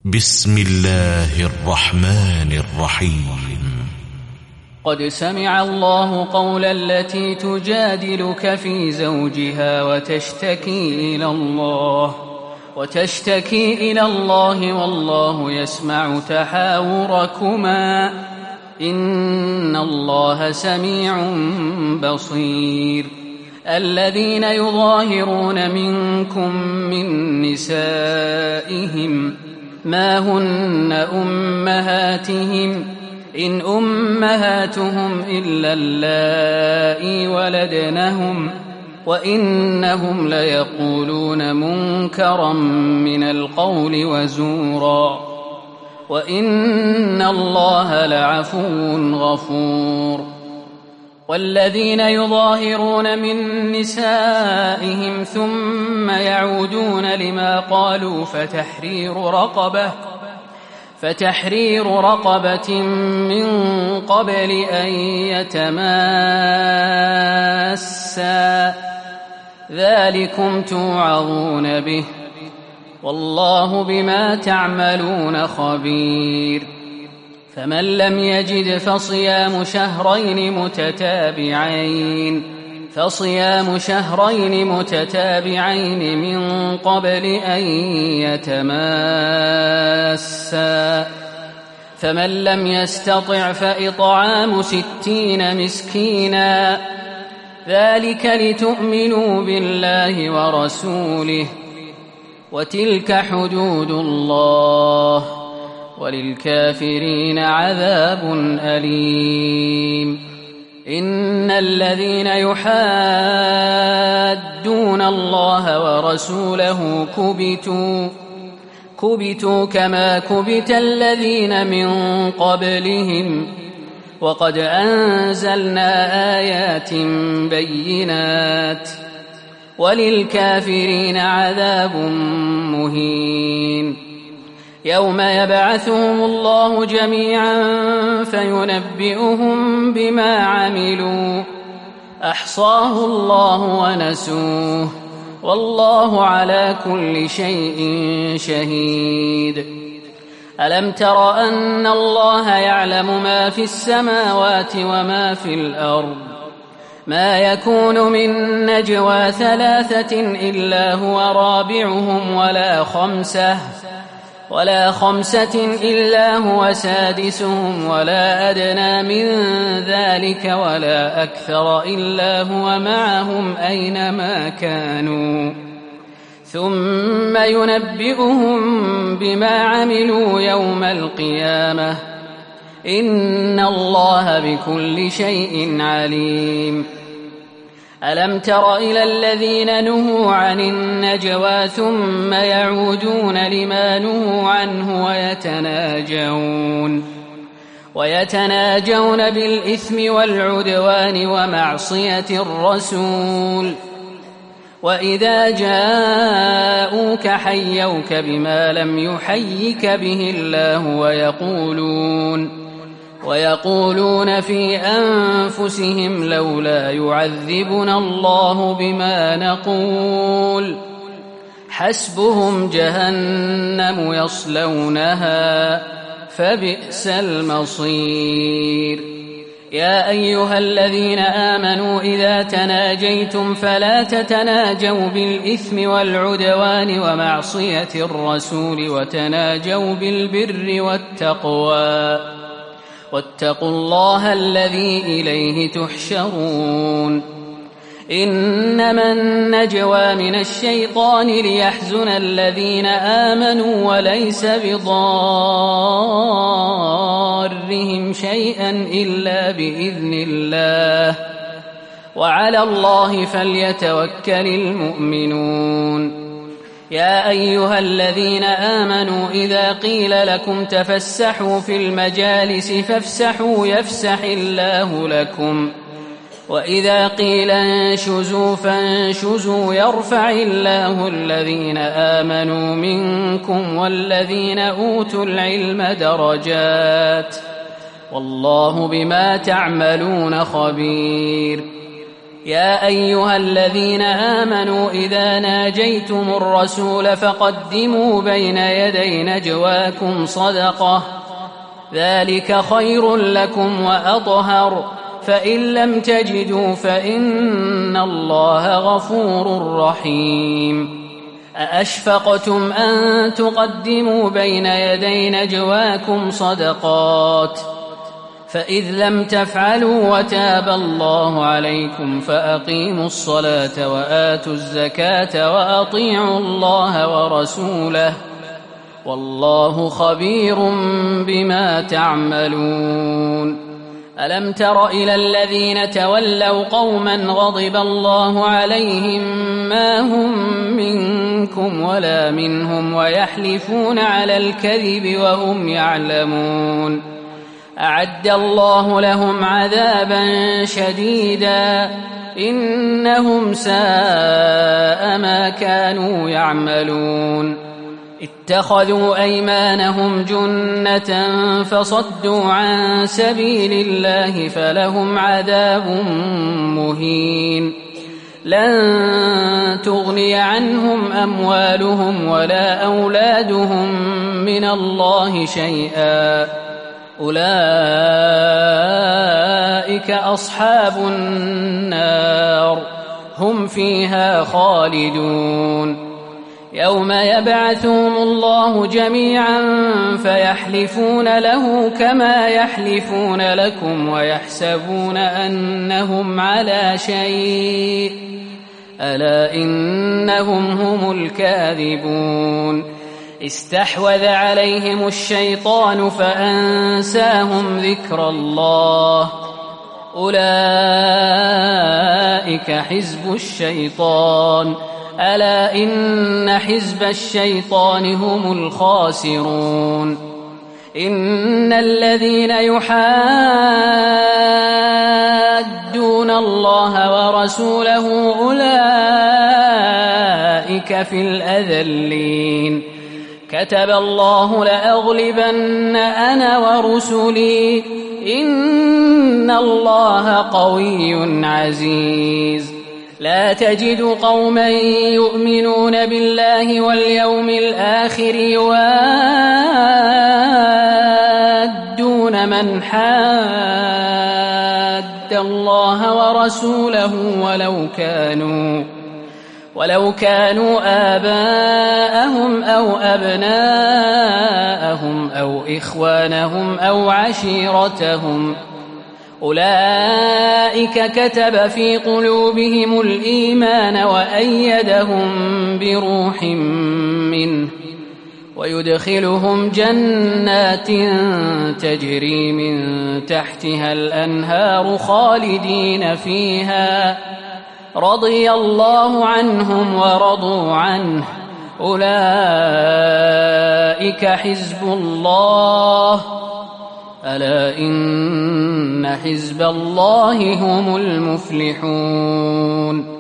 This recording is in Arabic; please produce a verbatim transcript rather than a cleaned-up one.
بسم الله الرحمن الرحيم. قد سمع الله قول التي تجادلك في زوجها وتشتكي إلى الله وتشتكي إلى الله والله يسمع تحاوركما إن الله سميع بصير. الذين يظاهرون منكم من نسائهم ما هن أمهاتهم إن أمهاتهم إلا اللائي ولدنهم وإنهم ليقولون منكرا من القول وزورا وإن الله لعفو غفور. والذين يظاهرون من نسائهم ثم يعودون لما قالوا فتحرير رقبة فتحرير رقبة من قبل أن يتماسا ذلكم توعظون به والله بما تعملون خبير. فمن لم يجد فصيام شهرين متتابعين فصيام شهرين متتابعين من قبل أن يتماسا فمن لم يستطع فإطعام ستين مسكينا ذلك لتؤمنوا بالله ورسوله وتلك حدود الله وللكافرين عذاب أليم. إن الذين يحادون الله ورسوله كبتوا كبتوا كما كبت الذين من قبلهم وقد أنزلنا آيات بينات وللكافرين عذاب مهين. يوم يبعثهم الله جميعا فينبئهم بما عملوا أحصاه الله ونسوه والله على كل شيء شهيد. ألم تر أن الله يعلم ما في السماوات وما في الأرض ما يكون من نجوى ثلاثة إلا هو رابعهم ولا خمسة ولا خمسة إلا هو سادسهم ولا أدنى من ذلك ولا أكثر إلا هو معهم أينما كانوا ثم ينبئهم بما عملوا يوم القيامة إن الله بكل شيء عليم. ألم تر إلى الذين نهوا عن النجوى ثم يعودون لما نهوا عنه ويتناجون ويتناجون بالإثم والعدوان ومعصية الرسول وإذا جاءوك حيوك بما لم يحيك به الله ويقولون ويقولون في أنفسهم لولا يعذبنا الله بما نقول حسبهم جهنم يصلونها فبئس المصير. يا أيها الذين آمنوا إذا تناجيتم فلا تتناجوا بالإثم والعدوان ومعصية الرسول وتناجوا بالبر والتقوى واتقوا الله الذي إليه تحشرون. إنما النجوى من الشيطان ليحزن الذين آمنوا وليس بضارهم شيئا إلا بإذن الله وعلى الله فليتوكل المؤمنون. يا أيها الذين آمنوا إذا قيل لكم تفسحوا في المجالس فافسحوا يفسح الله لكم وإذا قيل انشزوا فانشزوا يرفع الله الذين آمنوا منكم والذين أوتوا العلم درجات والله بما تعملون خبير. يا أيها الذين آمنوا إذا ناجيتم الرسول فقدموا بين يدي نجواكم صدقة ذلك خير لكم وأطهر فإن لم تجدوا فإن الله غفور رحيم أأشفقتم أن تقدموا بين يدي نجواكم صدقات فإذ لم تفعلوا وتاب الله عليكم فأقيموا الصلاة وآتوا الزكاة وأطيعوا الله ورسوله والله خبير بما تعملون ألم تر إلى الذين تولوا قوما غضب الله عليهم ما هم منكم ولا منهم ويحلفون على الكذب وهم يعلمون أعد الله لهم عذابا شديدا إنهم ساء ما كانوا يعملون اتخذوا أيمانهم جنة فصدوا عن سبيل الله فلهم عذاب مهين لن تغني عنهم أموالهم ولا أولادهم من الله شيئا أولئك أصحاب النار هم فيها خالدون يوم يبعثهم الله جميعا فيحلفون له كما يحلفون لكم ويحسبون أنهم على شيء ألا إنهم هم الكاذبون استحوذ عليهم الشيطان فأنساهم ذكر الله أولئك حزب الشيطان ألا إن حزب الشيطان هم الخاسرون إن الذين يحادون الله ورسوله أولئك في الأذلين كتب الله لأغلبن أنا ورسلي إن الله قوي عزيز لا تجد قوما يؤمنون بالله واليوم الآخر يوادون من حاد الله ورسوله ولو كانوا ولو كانوا آباءهم أو أبناءهم أو إخوانهم أو عشيرتهم أولئك كتب في قلوبهم الإيمان وأيدهم بروح منه ويدخلهم جنات تجري من تحتها الأنهار خالدين فيها رضي الله عنهم ورضوا عنه أولئك حزب الله ألا إن حزب الله هم المفلحون